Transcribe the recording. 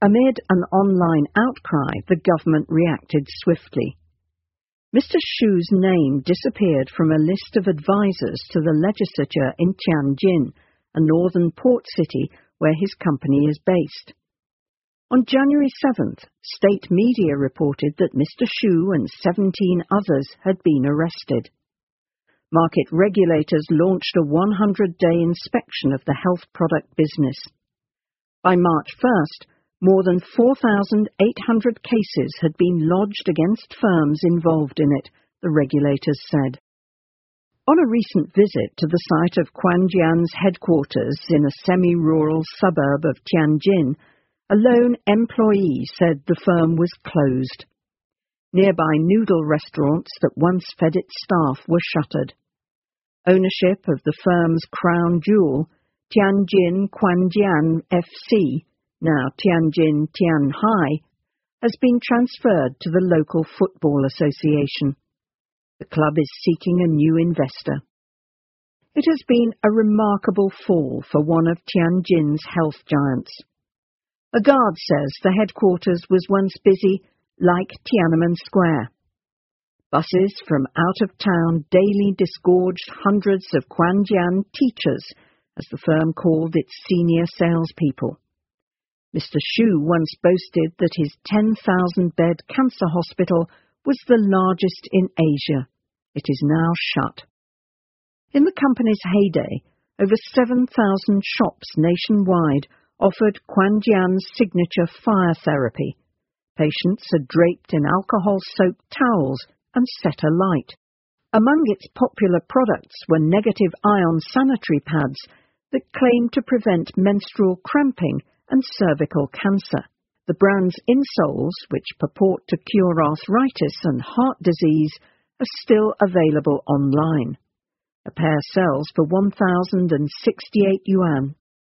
Amid an online outcry, the government reacted swiftly. Mr. Xu's name disappeared from a list of advisors to the legislature in Tianjin, a northern port city where his company is based. On January 7th, state media reported that Mr. Xu and 17 others had been arrested. Market regulators launched a 100-day inspection of the health product business. By March 1st, more than 4,800 cases had been lodged against firms involved in it, the regulators said. On a recent visit to the site of Quanjian's headquarters in a semi-rural suburb of Tianjin, a lone employee said the firm was closed. Nearby noodle restaurants that once fed its staff were shuttered. Ownership of the firm's crown jewel, Tianjin Quanjian FC, now Tianjin Tianhai, has been transferred to the local football association. The club is seeking a new investor. It has been a remarkable fall for one of Tianjin's health giants. A guard says the headquarters was once busy like Tiananmen Square. Buses from out of town daily disgorged hundreds of Quanjian teachers, as the firm called its senior salespeople. Mr. Xu once boasted that his 10,000-bed cancer hospital was the largest in Asia. It is now shut. In the company's heyday, over 7,000 shops nationwide offered Quanjian's signature fire therapy. Patients are draped in alcohol-soaked towels and set alight. Among its popular products were negative ion sanitary pads that claimed to prevent menstrual cramping and cervical cancer. The brand's insoles, which purport to cure arthritis and heart disease, are still available online. A pair sells for 1,068 yuan.